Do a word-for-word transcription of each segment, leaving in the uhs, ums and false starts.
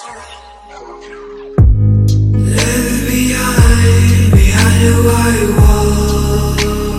Left behind, behind the white wall.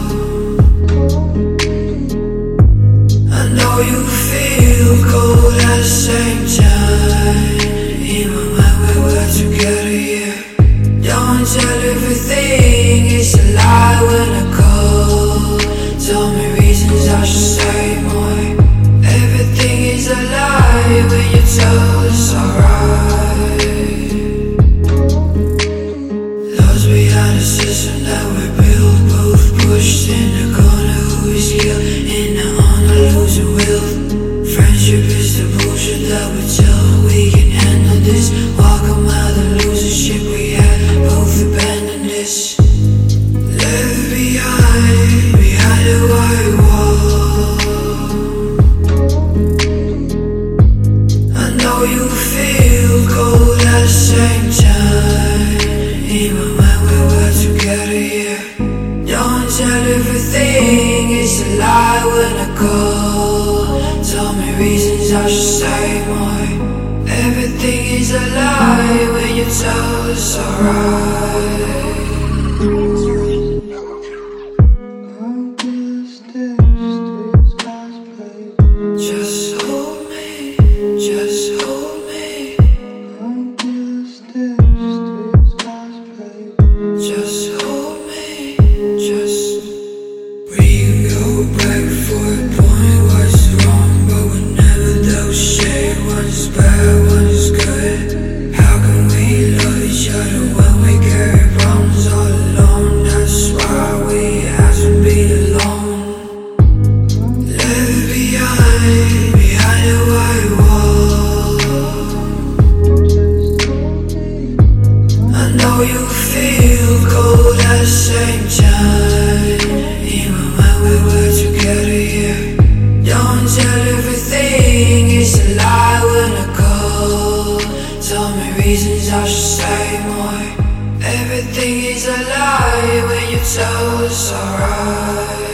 I know you feel cold at the same time. In my mind we were together, yeah. Don't tell everything, it's a lie when I call. Tell me reasons I should say more. Everything is a lie when you tell it's alright. Lost behind the system that we built, both pushed in the corner. Who is killed in the honor, losing will. Friendship is the bullshit that we tell. We can handle this. Welcome out the losership we had. Both abandoned this. Left behind, behind the white wall. I know you feel cold at the same time. In my mind we were together, yeah. Don't tell everything, it's a lie when I call. Tell me reasons I should say more. Everything is a lie when you tell it's alright. Just hold me, just hold me. Just hold me, just. We can go back for a point, what's wrong, but we never double shade. One is bad, one is good. How can we love each other when we carry problems all alone? That's why we have to be alone. Left behind, behind the white wall. I know you feel cold at the same time. In my mind we were together, yeah. Don't tell everything, it's a lie when I call. Tell me reasons I should say more. Everything is a lie when you tell it's alright.